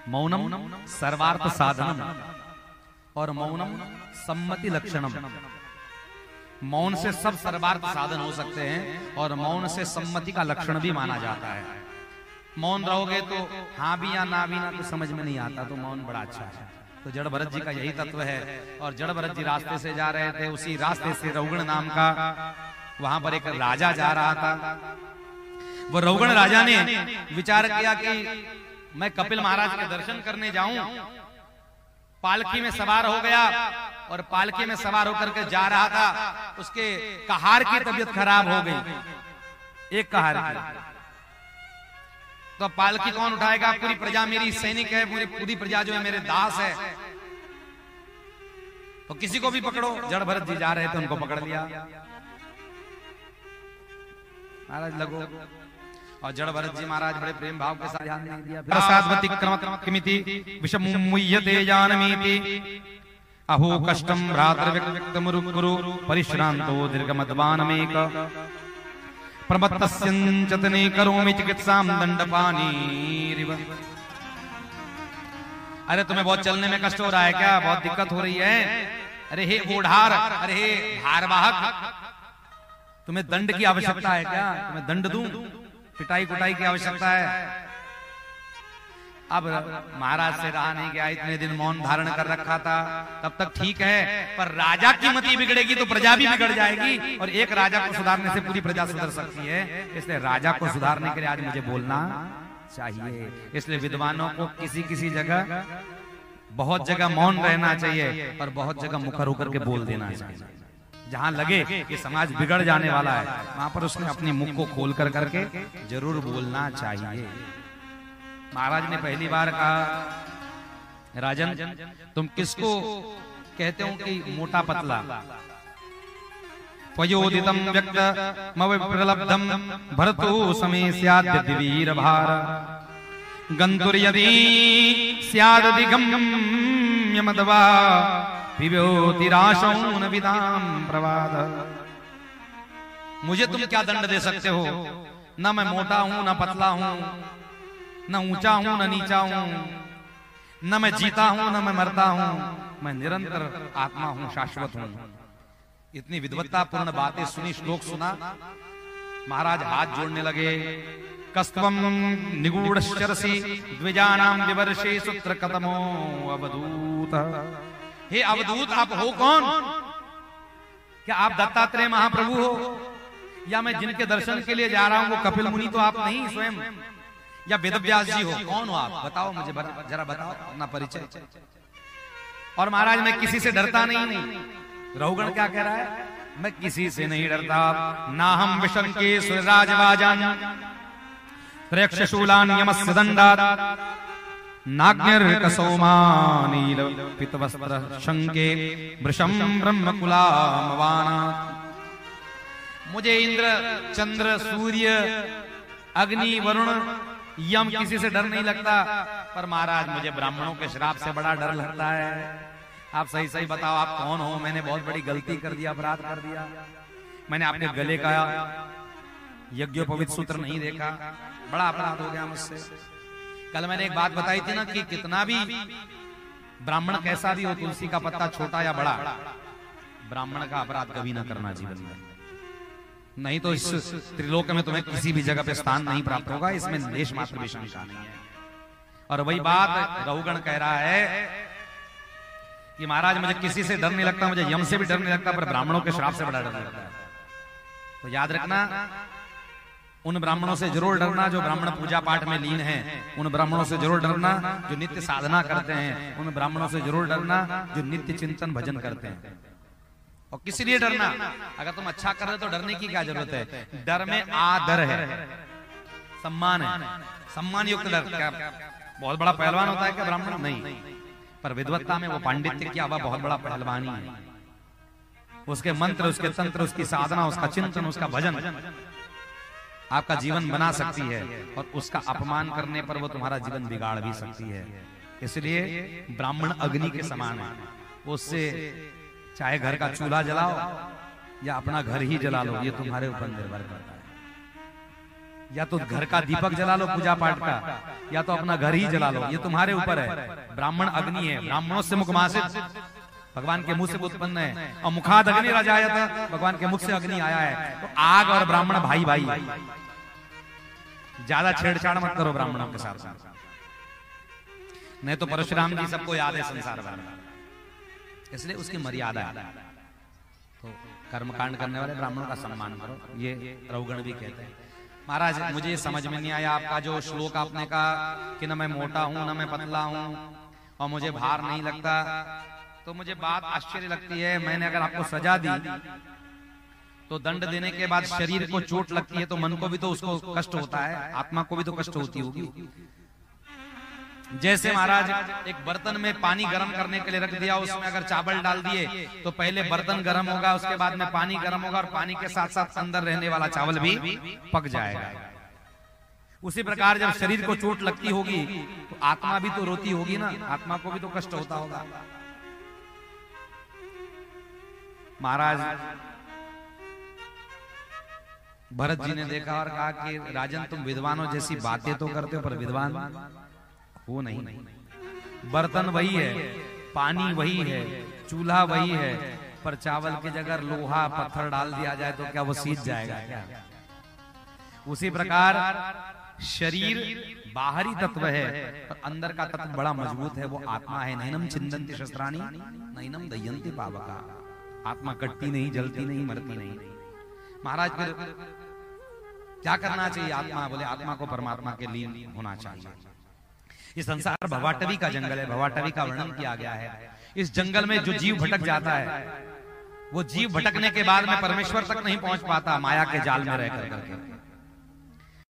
मौनम सर्वार्थ साधनम और मौनम सम्मति लक्षणम। मौन से सब सर्वार्थ साधन हो सकते हैं और मौन से सम्मति का लक्षण भी माना जाता है। मौन रहोगे तो हाँ भी या ना भी ना कुछ समझ में नहीं आता, तो मौन बड़ा अच्छा है। तो जड़ भरत जी का यही तत्व है। और जड़ भरत जी रास्ते से जा रहे थे, उसी रास्ते से रौगण नाम का वहां पर एक राजा जा रहा था। वो रौगण राजा ने विचार किया कि मैं कपिल महाराज के दर्शन करने जाऊं। पालकी में सवार हो गया और पालकी में सवार होकर के जा रहा था। उसके कहार की तबीयत खराब हो गई, एक कहार की। तो पालकी कौन उठाएगा? पूरी प्रजा मेरी सैनिक है, पूरी प्रजा जो है मेरे दास है। तो किसी को भी पकड़ो। जड़ भरत जी जा रहे थे, उनको पकड़ लिया। महाराज लगो। और जड़ भरत जी महाराज बड़े प्रेम भाव के साथ ध्यान नहीं दिया। प्रसादवती क्रमकिमिति विषमुय्यते जानमीति अहो कष्टम भ्रातृव्यक्तमुरुकुरु परिश्रांतो दीर्घमद्वानमेक प्रमत्तस्यञ्चतने करोमि चिकित्सां दंडपानीरिव। अरे तुम्हें बहुत चलने में कष्ट हो रहा है क्या? बहुत दिक्कत हो रही है? अरे हे ओढ़ार, अरे हे भारवाहक, तुम्हें दंड की आवश्यकता है क्या? तुम्हें दंड दूं? पिटाई कुटाई की आवश्यकता है? अब महाराज से रहा नहीं गया, इतने दिन मौन धारण कर रखा था, तब तक ठीक है। पर राजा की मति बिगड़ेगी तो प्रजा भी बिगड़ जाएगी, और एक राजा को सुधारने से पूरी प्रजा सुधर सकती है। इसलिए राजा को सुधारने के लिए आज मुझे बोलना चाहिए। इसलिए विद्वानों को किसी किसी जगह, बहुत जगह मौन रहना चाहिए और बहुत जगह मुखर होकर के बोल देना चाहिए। जहां लगे कि समाज बिगड़ जाने वाला है, वहां पर उसने अपने मुख को खोल कर करके जरूर बोलना चाहिए। महाराज ने पहली बार कहा, राजन तुम किसको कहते हो कि मोटा पतला? त्वयोदितं व्यक्तमविप्रलब्धं भरतो समे स्याद्यद्य वीरभार गन्तुर्यदि स्यादधिगम्यमदवा पिबोतिराशौ न विदां प्रवाद। मुझे तुम क्या दंड दे सकते हो? न मैं मोटा हूं, न पतला हूं, न ऊंचा हूं, न नीचा हूं, न मैं जीता हूं, न मैं मरता हूं। मैं निरंतर आत्मा हूं, शाश्वत हूं। इतनी विद्वत्तापूर्ण बातें सुनी, श्लोक सुना, महाराज हाथ जोड़ने लगे। कस्तवम निगूढ़श्चरसि द्विजानां विवर्षे सूत्र कतमो अवधूत। हे अवधूत, आप हो कौन? क्या आप दत्तात्रेय महाप्रभु हो? या मैं जिनके दर्शन के लिए जा रहा हूं वो कपिल मुनि तो आप नहीं स्वयं? या वेदव्यास जी हो? कौन हो आप? बताओ मुझे, जरा बताओ अपना परिचय। और महाराज मैं किसी से डरता नहीं हूं। रहुगण क्या कह रहा है? मैं किसी से नहीं डरता। ना हम विशंके सुरराजवाजान त्रयक्षशूलान यमस्य दंडात् नाग्निर्कसौमानील पितवस्त्र शंके वृषं ब्रह्मकुलामवानात्। मुझे इंद्र, चंद्र, सूर्य, अग्नि, वरुण, यम किसी से डर नहीं लगता। पर महाराज मुझे ब्राह्मणों के श्राप से बड़ा डर लगता है। आप सही सही बताओ, आप कौन हो? मैंने बहुत बड़ी गलती कर दिया, अपराध कर दिया। मैंने आपके गले का यज्ञोपवीत सूत्र नहीं देखा, बड़ा अपराध हो गया मुझसे। कल मैंने एक बात बताई थी ना कि कितना भी ब्राह्मण कैसा भी हो, तुलसी का पत्ता छोटा या बड़ा, ब्राह्मण का अपराध कभी ना करना जीवन में, नहीं तो इस त्रिलोक में तुम्हें किसी भी जगह पे स्थान नहीं प्राप्त होगा। इसमें लेश मात्र भी शंका नहीं है। और वही बात रहुगण कह रहा है कि महाराज मुझे किसी से डर नहीं लगता, मुझे यम से भी डर नहीं लगता, पर ब्राह्मणों के श्राप से बड़ा डर लगता है। तो याद रखना, उन ब्राह्मणों से जरूर डरना जो ब्राह्मण पूजा पाठ में लीन हैं। उन ब्राह्मणों से जरूर डरना जो नित्य साधना करते हैं। उन ब्राह्मणों से जरूर डरना जो नित्य चिंतन भजन करते हैं। और किस लिए डरना? अगर तुम अच्छा कर रहे हो तो डरने की क्या जरूरत है? डर में आदर है, सम्मान है, सम्मान युक्त डर। क्या बहुत बड़ा पहलवान होता है क्या ब्राह्मण? नहीं, पर विद्वत्ता में वो पांडित्य क्या हुआ, बहुत बड़ा पहलवानी है। उसके मंत्र, उसके तंत्र, उसकी साधना, उसका चिंतन, उसका भजन आपका जीवन बना सकती है, और उसका अपमान करने पर वो तुम्हारा जीवन बिगाड़ भी सकती है। इसलिए ब्राह्मण अग्नि के समान है। उससे चाहे घर का चूल्हा जलाओ या अपना घर ही जला लो, ये तुम्हारे ऊपर निर्भर करता है। या तो घर का दीपक जला लो पूजा पाठ का, या तो अपना घर ही जला लो, ये तुम्हारे ऊपर है। ब्राह्मण अग्नि है, ब्राह्मणों से मुखमासित, भगवान के मुख से उत्पन्न है, और मुखाद अग्नि राजाया था, भगवान के मुख से अग्नि आया है। तो आग और ब्राह्मण भाई भाई, ज्यादा छेड़छाड़ मत करो ब्राह्मणों के साथ। नहीं तो परशुराम जी सबको याद है संसार भर में, इसलिए उसकी मर्यादा है। तो कर्मकांड करने वाले ब्राह्मणों का सम्मान करो, ये रघुगण भी कहते हैं। महाराज मुझे ये समझ में नहीं आया आपका जो श्लोक आपने कहा कि न मैं मोटा हूं न मैं पतला हूं और मुझे भार नहीं लगता, तो मुझे बात आश्चर्य लगती है। मैंने अगर आपको सजा दी तो दंड देने के बाद शरीर को चोट लगती है तो मन को भी तो उसको कष्ट होता है, आत्मा को भी तो कष्ट होती होगी। जैसे महाराज एक बर्तन में पानी गर्म करने के लिए रख दिया, उसमें अगर चावल डाल दिए तो पहले बर्तन गर्म होगा, उसके बाद में पानी गर्म होगा और पानी के साथ साथ अंदर रहने वाला चावल भी पक जाएगा। उसी प्रकार जब शरीर को चोट लगती होगी तो आत्मा भी तो रोती होगी ना, आत्मा को भी तो कष्ट होता होगा। महाराज भरत जी ने देखा और कहा कि राजन तुम विद्वानों जैसी बातें तो करते हो पर विद्वान वो नहीं। बर्तन वही है, पानी वही है, चूल्हा वही है, पर चावल की जगह लोहा पत्थर डाल दिया जाए तो क्या वो सीज जाएगा क्या? उसी प्रकार शरीर बाहरी तत्व है पर अंदर का तत्व बड़ा मजबूत है, वो आत्मा है। नैनम छिन्दन्ति शस्त्राणि नैनम दह्यन्ति पावका। आत्मा कटती नहीं, जलती नहीं, मरती नहीं। महाराज फिर क्या करना चाहिए? आत्मा बोले आत्मा को परमात्मा के लीन होना चाहिए। ये संसार भवाटवी का जंगल है, भवाटवी का वर्णन किया गया है। इस जंगल में जो जीव भटक जाता है वो जीव भटकने के बाद में परमेश्वर तक नहीं पहुंच पाता, माया के जाल में रह करके।